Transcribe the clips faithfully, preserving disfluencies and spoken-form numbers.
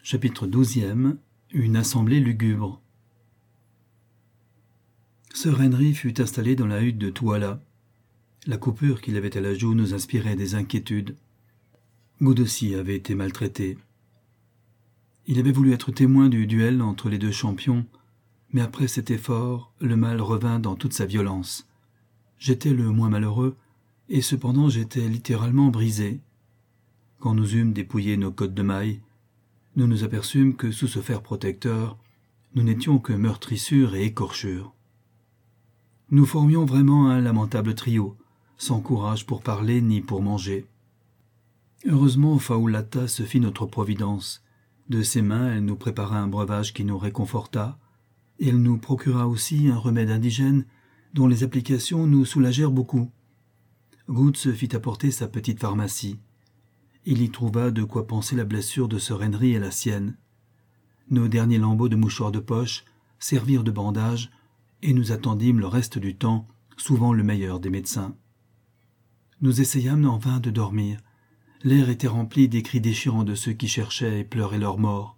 Chapitre douzième. Une assemblée lugubre. Sir Henry fut installé dans la hutte de Tuala. La coupure qu'il avait à la joue nous inspirait des inquiétudes. Good aussi avait été maltraité. Il avait voulu être témoin du duel entre les deux champions, mais après cet effort, le mal revint dans toute sa violence. J'étais le moins malheureux, et cependant j'étais littéralement brisé. Quand nous eûmes dépouillé nos côtes de mailles, nous nous aperçûmes que sous ce fer protecteur, nous n'étions que meurtrissures et écorchures. Nous formions vraiment un lamentable trio, sans courage pour parler ni pour manger. Heureusement, Faulata se fit notre providence. De ses mains, elle nous prépara un breuvage qui nous réconforta, et elle nous procura aussi un remède indigène dont les applications nous soulagèrent beaucoup. Good se fit apporter sa petite pharmacie. Il y trouva de quoi panser la blessure de Sir Henry et la sienne. Nos derniers lambeaux de mouchoirs de poche servirent de bandage, et nous attendîmes le reste du temps, souvent le meilleur des médecins. Nous essayâmes en vain de dormir. L'air était rempli des cris déchirants de ceux qui cherchaient et pleuraient leur mort.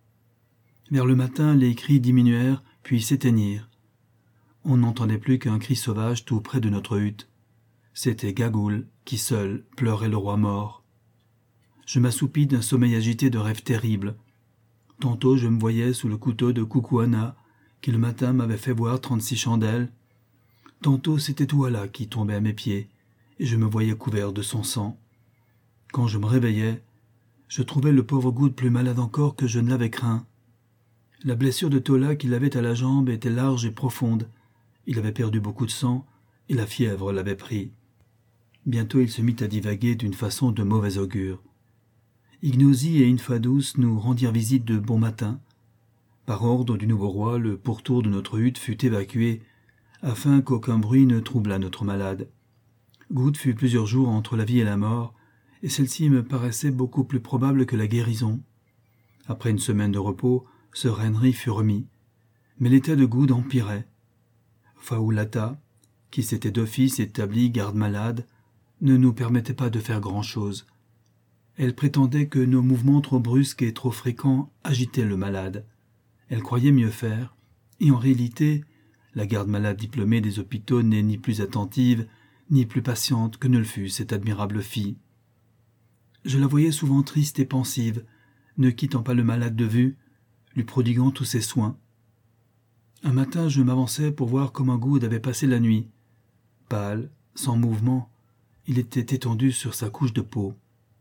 Vers le matin, les cris diminuèrent, puis s'éteignirent. On n'entendait plus qu'un cri sauvage tout près de notre hutte. C'était Gagoul qui seul pleurait le roi mort. Je m'assoupis d'un sommeil agité de rêves terribles. Tantôt je me voyais sous le couteau de Kukuana, qui le matin m'avait fait voir trente-six chandelles. Tantôt c'était Tuala qui tombait à mes pieds, et je me voyais couvert de son sang. Quand je me réveillais, je trouvais le pauvre Good plus malade encore que je ne l'avais craint. La blessure de Tola qu'il avait à la jambe était large et profonde. Il avait perdu beaucoup de sang, et la fièvre l'avait pris. Bientôt il se mit à divaguer d'une façon de mauvais augure. Ignosi et Infadous nous rendirent visite de bon matin. Par ordre du nouveau roi, le pourtour de notre hutte fut évacué, afin qu'aucun bruit ne troublât notre malade. Good fut plusieurs jours entre la vie et la mort, et celle-ci me paraissait beaucoup plus probable que la guérison. Après une semaine de repos, Sir Henry fut remis, mais l'état de Good empirait. Faulata, qui s'était d'office établi garde-malade, ne nous permettait pas de faire grand-chose. Elle prétendait que nos mouvements trop brusques et trop fréquents agitaient le malade. Elle croyait mieux faire, et en réalité, la garde-malade diplômée des hôpitaux n'est ni plus attentive, ni plus patiente que ne le fut cette admirable fille. Je la voyais souvent triste et pensive, ne quittant pas le malade de vue, lui prodiguant tous ses soins. Un matin, je m'avançai pour voir comment Good avait passé la nuit. Pâle, sans mouvement, il était étendu sur sa couche de peau.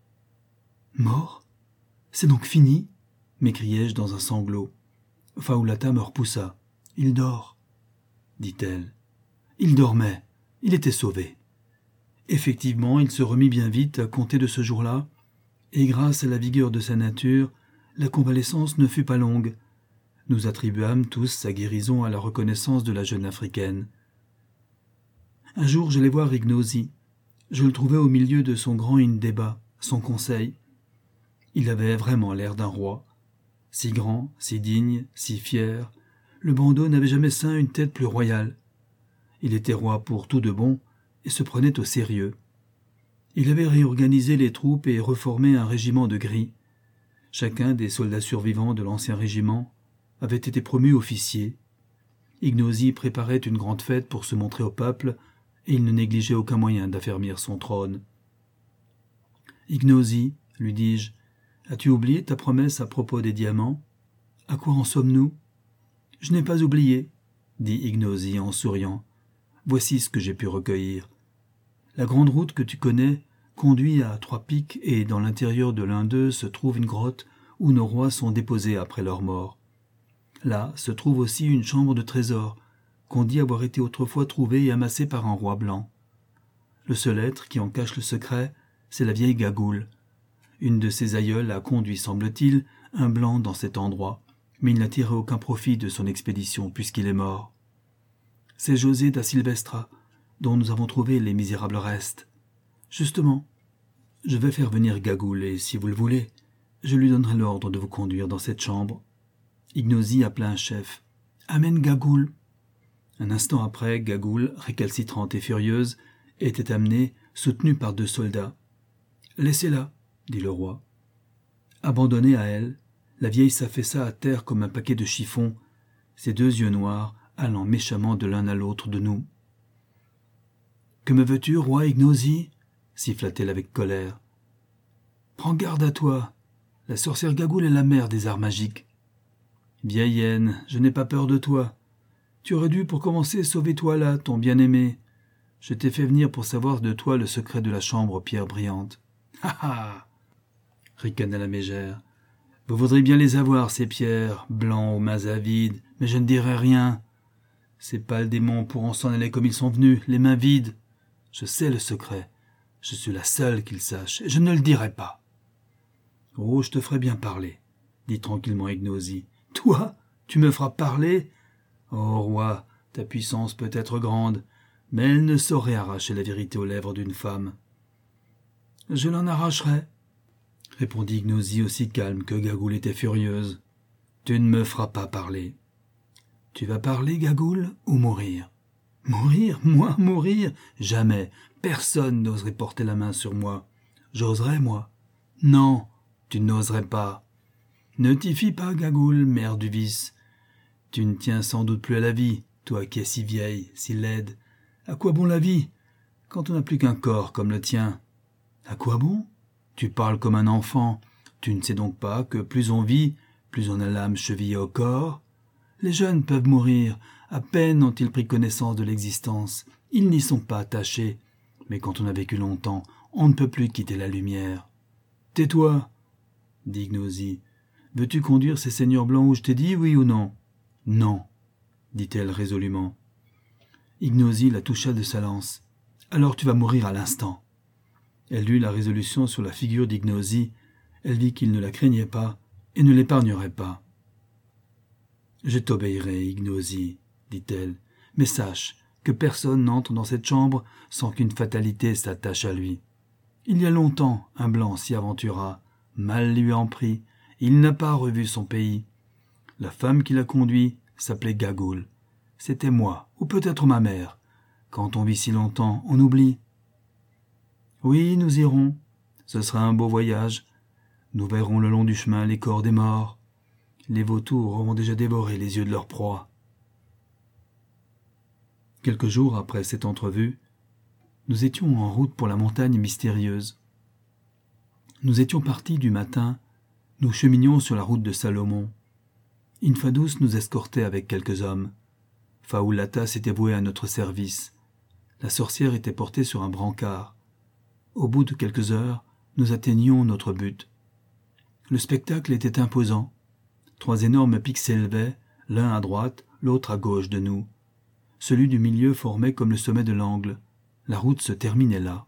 « Mort ? C'est donc fini ?» m'écriai-je dans un sanglot. Faulata me repoussa. « Il dort, » dit-elle. Il dormait. Il était sauvé. Effectivement, il se remit bien vite à compter de ce jour-là, et grâce à la vigueur de sa nature, la convalescence ne fut pas longue. Nous attribuâmes tous sa guérison à la reconnaissance de la jeune africaine. Un jour, j'allai voir Ignosi. Je le trouvai au milieu de son grand in-débat, son conseil. Il avait vraiment l'air d'un roi. Si grand, si digne, si fier, le bandeau n'avait jamais ceint une tête plus royale. Il était roi pour tout de bon et se prenait au sérieux. Il avait réorganisé les troupes et reformé un régiment de gris. Chacun des soldats survivants de l'ancien régiment avait été promu officier. Ignosi préparait une grande fête pour se montrer au peuple et il ne négligeait aucun moyen d'affermir son trône. « Ignosi, lui dis-je, as-tu oublié ta promesse à propos des diamants ? À quoi en sommes-nous ? » ?»« Je n'ai pas oublié, » dit Ignosi en souriant. « Voici ce que j'ai pu recueillir. La grande route que tu connais conduit à Trois Pics et dans l'intérieur de l'un d'eux se trouve une grotte où nos rois sont déposés après leur mort. Là se trouve aussi une chambre de trésor qu'on dit avoir été autrefois trouvée et amassée par un roi blanc. Le seul être qui en cache le secret, c'est la vieille Gagoul. Une de ses aïeules a conduit, semble-t-il, un blanc dans cet endroit, mais il n'a tiré aucun profit de son expédition puisqu'il est mort. C'est José da Silvestra, dont nous avons trouvé les misérables restes. Justement, je vais faire venir Gagoul et, si vous le voulez, je lui donnerai l'ordre de vous conduire dans cette chambre. » Ignosi appela un chef. « Amène Gagoul !» Un instant après, Gagoul, récalcitrante et furieuse, était amenée, soutenue par deux soldats. « Laissez-la !» dit le roi. Abandonnée à elle, La vieille s'affaissa à terre comme un paquet de chiffons, ses deux yeux noirs allant méchamment de l'un à l'autre de nous. « Que me veux-tu, roi Ignosi » siffla-t-elle avec colère. « Prends garde à toi. La sorcière Gagoul est la mère des arts magiques. »« Vieille haine, je n'ai pas peur de toi. Tu aurais dû, pour commencer, sauver Toila, ton bien-aimé. Je t'ai fait venir pour savoir de toi le secret de la chambre aux pierres brillantes. »« Ha ha !» ricana la mégère. « Vous voudriez bien les avoir, ces pierres, blancs aux mains avides, mais je ne dirai rien. Ces pâles démons pourront s'en aller comme ils sont venus, les mains vides. Je sais le secret. Je suis la seule qu'il sache, et je ne le dirai pas. »« Oh, je te ferai bien parler, » dit tranquillement Ignosi. « Toi, tu me feras parler ? Oh, roi, ta puissance peut être grande, mais elle ne saurait arracher la vérité aux lèvres d'une femme. »« Je l'en arracherai, » répondit Ignosi aussi calme que Gagoul était furieuse. « Tu ne me feras pas parler. »« Tu vas parler, Gagoul, ou mourir ?»« Mourir ? Moi, mourir ? Jamais. Personne n'oserait porter la main sur moi. J'oserais, moi. Non, tu n'oserais pas. Ne t'y fie pas, Gagoul, mère du vice. Tu ne tiens sans doute plus à la vie, toi qui es si vieille, si laide. À quoi bon la vie, quand on n'a plus qu'un corps comme le tien? À quoi bon? Tu parles comme un enfant. Tu ne sais donc pas que plus on vit, plus on a l'âme chevillée au corps? Les jeunes peuvent mourir, à peine ont-ils pris connaissance de l'existence. Ils n'y sont pas attachés. Mais quand on a vécu longtemps, on ne peut plus quitter la lumière. « Tais-toi, » dit Ignosi. « Veux-tu conduire ces seigneurs blancs où je t'ai dit, oui ou non ?»« Non, » dit-elle résolument. Ignosi la toucha de sa lance. « Alors tu vas mourir à l'instant. » Elle lut la résolution sur la figure d'Ignosi. Elle vit qu'il ne la craignait pas et ne l'épargnerait pas. « Je t'obéirai, Ignosi, » dit-elle, « mais sache que personne n'entre dans cette chambre sans qu'une fatalité s'attache à lui. Il y a longtemps, un blanc s'y aventura, mal lui en prit, il n'a pas revu son pays. La femme qui l'a conduit s'appelait Gagoul. C'était moi, ou peut-être ma mère. Quand on vit si longtemps, on oublie. Oui, nous irons. Ce sera un beau voyage. Nous verrons le long du chemin les corps des morts. Les vautours auront déjà dévoré les yeux de leur proie. » Quelques jours après cette entrevue, nous étions en route pour la montagne mystérieuse. Nous étions partis du matin, nous cheminions sur la route de Salomon. Infadous nous escortait avec quelques hommes. Faoulata s'était vouée à notre service. La sorcière était portée sur un brancard. Au bout de quelques heures, nous atteignions notre but. Le spectacle était imposant. Trois énormes pics s'élevaient, l'un à droite, l'autre à gauche de nous. Celui du milieu formait comme le sommet de l'angle. La route se terminait là.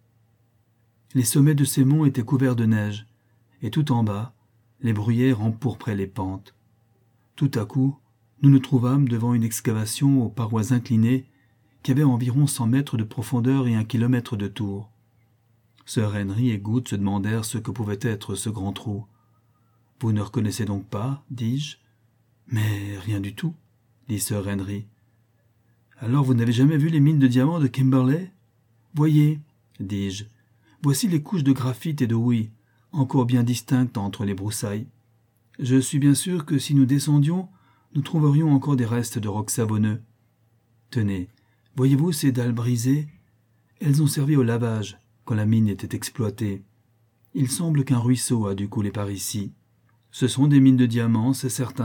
Les sommets de ces monts étaient couverts de neige, et tout en bas, les bruyères empourpraient les pentes. Tout à coup, nous nous trouvâmes devant une excavation aux parois inclinées qui avait environ cent mètres de profondeur et un kilomètre de tour. Sœur Henry et Good se demandèrent ce que pouvait être ce grand trou. « Vous ne reconnaissez donc pas ?» dis-je. « Mais rien du tout, » dit Sœur Henry. « Alors vous n'avez jamais vu les mines de diamants de Kimberley ? Voyez, dis-je, voici les couches de graphite et de houille, encore bien distinctes entre les broussailles. Je suis bien sûr que si nous descendions, nous trouverions encore des restes de rocs savonneux. Tenez, voyez-vous ces dalles brisées ? Elles ont servi au lavage quand la mine était exploitée. Il semble qu'un ruisseau a dû couler par ici. Ce sont des mines de diamants, c'est certain. »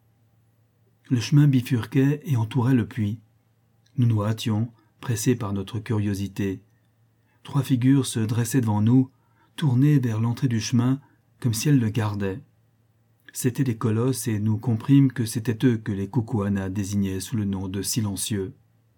Le chemin bifurquait et entourait le puits. Nous nous hâtions, pressés par notre curiosité. Trois figures se dressaient devant nous, tournées vers l'entrée du chemin, comme si elles le gardaient. C'étaient des colosses et nous comprîmes que c'étaient eux que les Kukuana désignaient sous le nom de silencieux.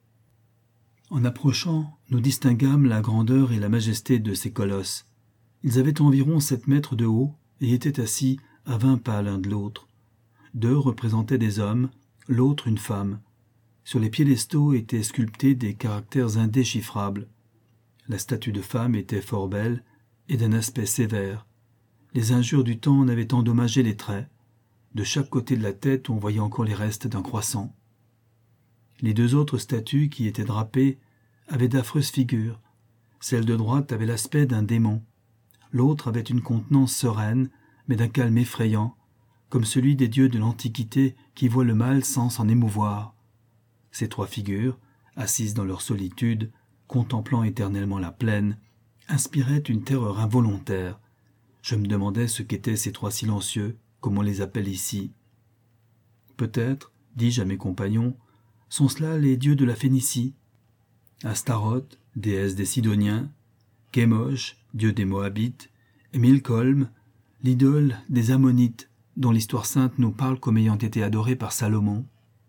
En approchant, nous distinguâmes la grandeur et la majesté de ces colosses. Ils avaient environ sept mètres de haut et étaient assis à vingt pas l'un de l'autre. Deux représentaient des hommes, l'autre une femme. Sur les piédestaux étaient sculptés des caractères indéchiffrables. La statue de femme était fort belle et d'un aspect sévère. Les injures du temps en avaient endommagé les traits. De chaque côté de la tête, on voyait encore les restes d'un croissant. Les deux autres statues, qui étaient drapées, avaient d'affreuses figures. Celle de droite avait l'aspect d'un démon. L'autre avait une contenance sereine, mais d'un calme effrayant, comme celui des dieux de l'Antiquité qui voient le mal sans s'en émouvoir. Ces trois figures, assises dans leur solitude, contemplant éternellement la plaine, inspiraient une terreur involontaire. Je me demandais ce qu'étaient ces trois silencieux, comme on les appelle ici. Peut-être, dis-je à mes compagnons, sont cela les dieux de la Phénicie. Astaroth, déesse des Sidoniens, Kémosh, dieu des Moabites, et Milcolm, l'idole des Ammonites, dont l'histoire sainte nous parle comme ayant été adorée par Salomon.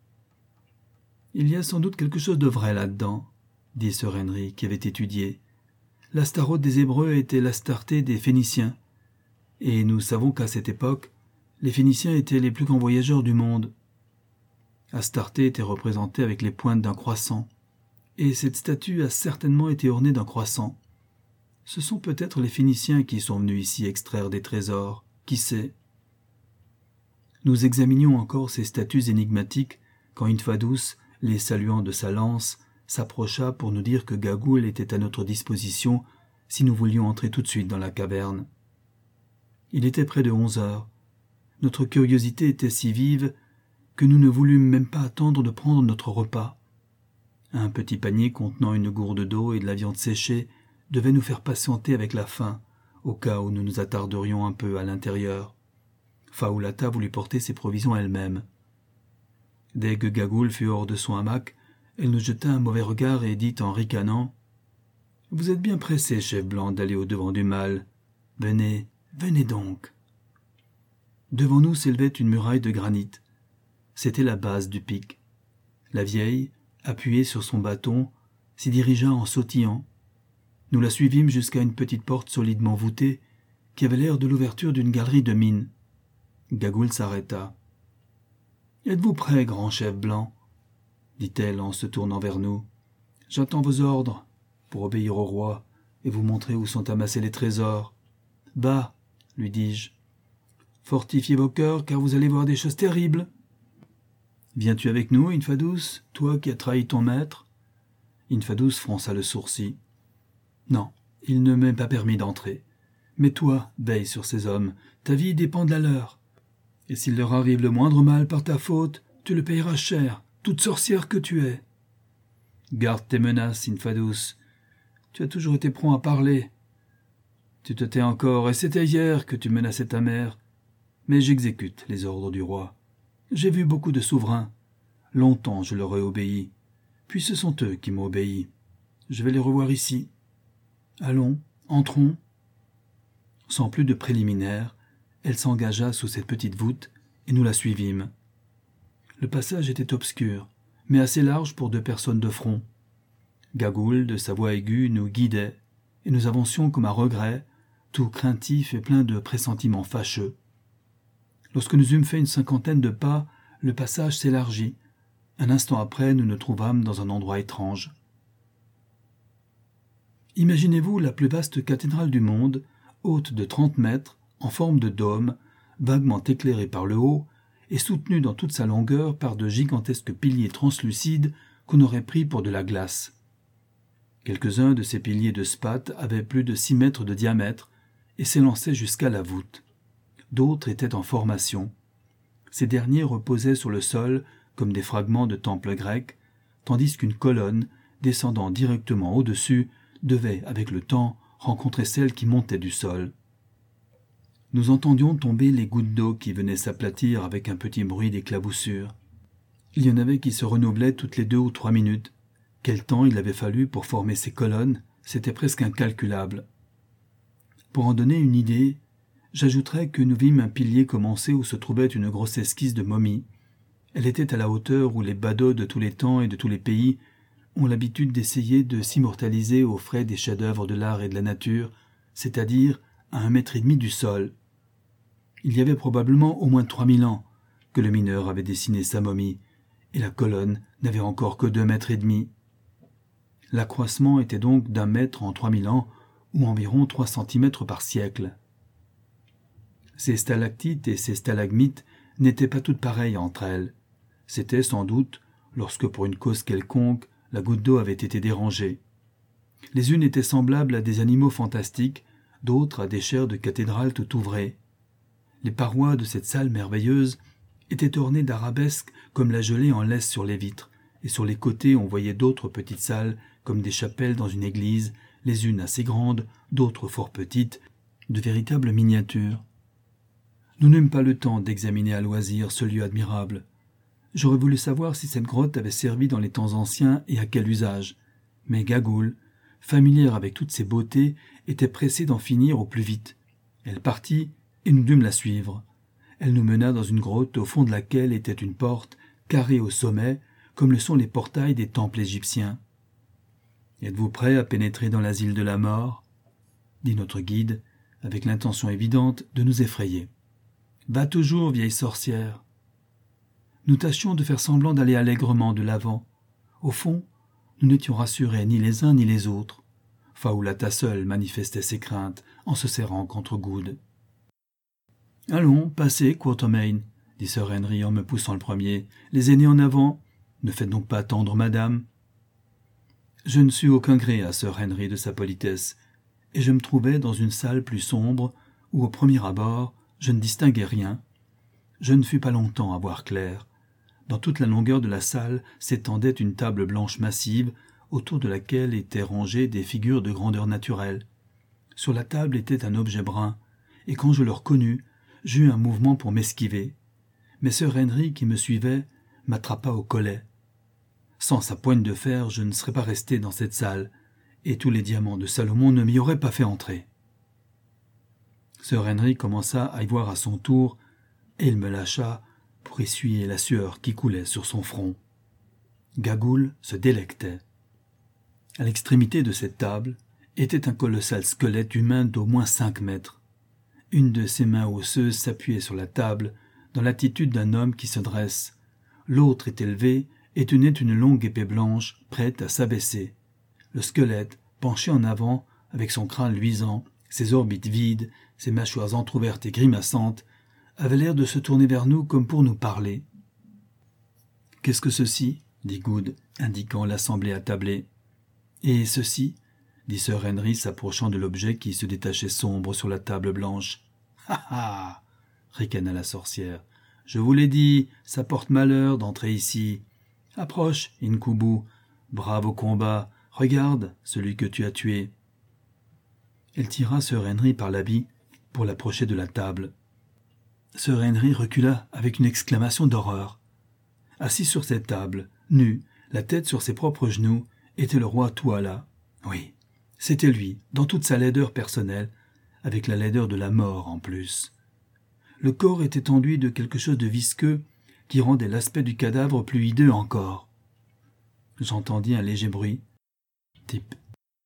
Il y a sans doute quelque chose de vrai là-dedans, dit Sir Henry, qui avait étudié. L'Astaroth des Hébreux était l'Astarté des Phéniciens, et nous savons qu'à cette époque, les Phéniciens étaient les plus grands voyageurs du monde. Astarté était représentée avec les pointes d'un croissant, et cette statue a certainement été ornée d'un croissant. Ce sont peut-être les Phéniciens qui sont venus ici extraire des trésors, qui sait. Nous examinions encore ces statues énigmatiques quand Infadus, les saluant de sa lance, s'approcha pour nous dire que Gagoul était à notre disposition si nous voulions entrer tout de suite dans la caverne. Il était près de onze heures. Notre curiosité était si vive que nous ne voulûmes même pas attendre de prendre notre repas. Un petit panier contenant une gourde d'eau et de la viande séchée devait nous faire patienter avec la faim, au cas où nous nous attarderions un peu à l'intérieur. Faoulata voulut porter ses provisions elle-même. Dès que Gagoul fut hors de son hamac, elle nous jeta un mauvais regard et dit en ricanant « Vous êtes bien pressé, chef blanc, d'aller au-devant du mal. Venez, venez donc. » Devant nous s'élevait une muraille de granit. C'était la base du pic. La vieille, appuyée sur son bâton, s'y dirigea en sautillant. Nous la suivîmes jusqu'à une petite porte solidement voûtée qui avait l'air de l'ouverture d'une galerie de mines. Gagoul s'arrêta. « Êtes-vous prêt, grand chef blanc ?» dit-elle en se tournant vers nous. « J'attends vos ordres pour obéir au roi et vous montrer où sont amassés les trésors. Bas, lui dis-je. Fortifiez vos cœurs, car vous allez voir des choses terribles. Viens-tu avec nous, Infadus, toi qui as trahi ton maître ?» Infadus fronça le sourcil. « Non, il ne m'est pas permis d'entrer. Mais toi, veille sur ces hommes, ta vie dépend de la leur. Et s'il leur arrive le moindre mal par ta faute, tu le payeras cher, toute sorcière que tu es. Garde tes menaces, Infadus. Tu as toujours été prompt à parler. Tu te tais encore, et c'était hier que tu menaçais ta mère. Mais j'exécute les ordres du roi. J'ai vu beaucoup de souverains. Longtemps je leur ai obéi. Puis ce sont eux qui m'ont obéi. Je vais les revoir ici. Allons, entrons. » Sans plus de préliminaires, elle s'engagea sous cette petite voûte, et nous la suivîmes. Le passage était obscur, mais assez large pour deux personnes de front. Gagoul, de sa voix aiguë, nous guidait, et nous avancions comme à regret, tout craintifs et pleins de pressentiments fâcheux. Lorsque nous eûmes fait une cinquantaine de pas, le passage s'élargit. Un instant après, nous nous trouvâmes dans un endroit étrange. Imaginez-vous la plus vaste cathédrale du monde, haute de trente mètres, en forme de dôme, vaguement éclairée par le haut, et soutenue dans toute sa longueur par de gigantesques piliers translucides qu'on aurait pris pour de la glace. Quelques-uns de ces piliers de spathe avaient plus de six mètres de diamètre et s'élançaient jusqu'à la voûte. D'autres étaient en formation. Ces derniers reposaient sur le sol comme des fragments de temples grecs, tandis qu'une colonne, descendant directement au-dessus, devait, avec le temps, rencontrer celle qui montait du sol. Nous entendions tomber les gouttes d'eau qui venaient s'aplatir avec un petit bruit d'éclaboussure. Il y en avait qui se renouvelaient toutes les deux ou trois minutes. Quel temps il avait fallu pour former ces colonnes, c'était presque incalculable. Pour en donner une idée, j'ajouterais que nous vîmes un pilier commencer où se trouvait une grosse esquisse de momie. Elle était à la hauteur où les badauds de tous les temps et de tous les pays ont l'habitude d'essayer de s'immortaliser aux frais des chefs-d'œuvre de l'art et de la nature, c'est-à-dire à un mètre et demi du sol. Il y avait probablement au moins trois mille ans que le mineur avait dessiné sa momie, et la colonne n'avait encore que deux mètres et demi. L'accroissement était donc d'un mètre en trois mille ans, ou environ trois centimètres par siècle. Ces stalactites et ces stalagmites n'étaient pas toutes pareilles entre elles. C'était sans doute, lorsque pour une cause quelconque, la goutte d'eau avait été dérangée. Les unes étaient semblables à des animaux fantastiques, d'autres à des chairs de cathédrales tout ouvrées. Les parois de cette salle merveilleuse étaient ornées d'arabesques comme la gelée en laisse sur les vitres, et sur les côtés on voyait d'autres petites salles comme des chapelles dans une église, les unes assez grandes, d'autres fort petites, de véritables miniatures. Nous n'eûmes pas le temps d'examiner à loisir ce lieu admirable. J'aurais voulu savoir si cette grotte avait servi dans les temps anciens et à quel usage. Mais Gagoul, familière avec toutes ces beautés, était pressée d'en finir au plus vite. Elle partit et nous dûmes la suivre. Elle nous mena dans une grotte au fond de laquelle était une porte, carrée au sommet, comme le sont les portails des temples égyptiens. « Êtes-vous prêt à pénétrer dans l'asile de la mort ?» dit notre guide, avec l'intention évidente de nous effrayer. « Va toujours, vieille sorcière !» Nous tâchions de faire semblant d'aller allègrement de l'avant. Au fond, nous n'étions rassurés ni les uns ni les autres. Faoulata seule manifestait ses craintes en se serrant contre Good. « Allons, passez, Quatermain, dit Sir Henry en me poussant le premier. « Les aînés en avant. Ne faites donc pas attendre madame. » Je ne sus aucun gré à Sir Henry de sa politesse, et je me trouvais dans une salle plus sombre où, au premier abord, je ne distinguais rien. Je ne fus pas longtemps à voir clair. Dans toute la longueur de la salle s'étendait une table blanche massive, autour de laquelle étaient rangées des figures de grandeur naturelle. Sur la table était un objet brun, et quand je le reconnus, j'eus un mouvement pour m'esquiver. Mais Sir Henry, qui me suivait, m'attrapa au collet. Sans sa poigne de fer, je ne serais pas resté dans cette salle, et tous les diamants de Salomon ne m'y auraient pas fait entrer. Sir Henry commença à y voir à son tour, et il me lâcha pour essuyer la sueur qui coulait sur son front. Gagoul se délectait. À l'extrémité de cette table était un colossal squelette humain d'au moins cinq mètres. Une de ses mains osseuses s'appuyait sur la table, dans l'attitude d'un homme qui se dresse. L'autre était levée et tenait une longue épée blanche, prête à s'abaisser. Le squelette, penché en avant, avec son crâne luisant, ses orbites vides, ses mâchoires entr'ouvertes et grimaçantes, avait l'air de se tourner vers nous comme pour nous parler. « Qu'est-ce que ceci ?» dit Good, indiquant l'assemblée attablée. « Et ceci ?» dit Sir Henry, s'approchant de l'objet qui se détachait sombre sur la table blanche. « Ha ha !» ricana la sorcière. « Je vous l'ai dit, ça porte malheur d'entrer ici. Approche, Inkubu, brave au combat, regarde celui que tu as tué. » Elle tira Sir Henry par l'habit pour l'approcher de la table. Sir Henry recula avec une exclamation d'horreur. Assis sur cette table, nu, la tête sur ses propres genoux, était le roi Tuala. Oui, c'était lui, dans toute sa laideur personnelle, avec la laideur de la mort en plus. Le corps était enduit de quelque chose de visqueux qui rendait l'aspect du cadavre plus hideux encore. J'entendis un léger bruit. Tip,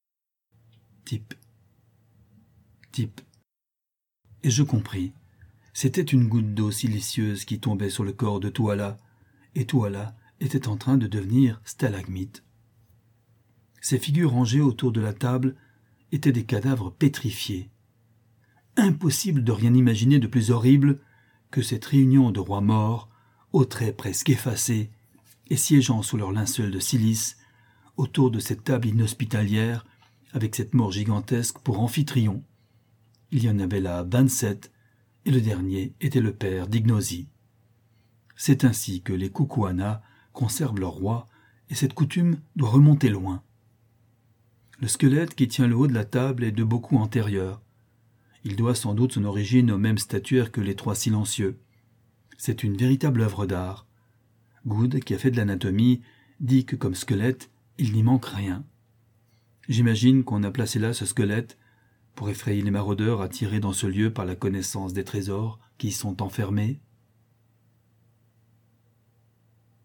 tip, tip. Et je compris. C'était une goutte d'eau silicieuse qui tombait sur le corps de Tuala, et Tuala était en train de devenir stalagmite. Ces figures rangées autour de la table étaient des cadavres pétrifiés. Impossible de rien imaginer de plus horrible que cette réunion de rois morts, aux traits presque effacés, et siégeant sous leur linceul de silice, autour de cette table inhospitalière, avec cette mort gigantesque pour amphitryon. Il y en avait là vingt-sept, et le dernier était le père d'Ignosi. C'est ainsi que les Kukuana conservent leur roi, et cette coutume doit remonter loin. Le squelette qui tient le haut de la table est de beaucoup antérieur. Il doit sans doute son origine au même statuaire que les trois silencieux. C'est une véritable œuvre d'art. Good, qui a fait de l'anatomie, dit que comme squelette, il n'y manque rien. J'imagine qu'on a placé là ce squelette pour effrayer les maraudeurs attirés dans ce lieu par la connaissance des trésors qui y sont enfermés.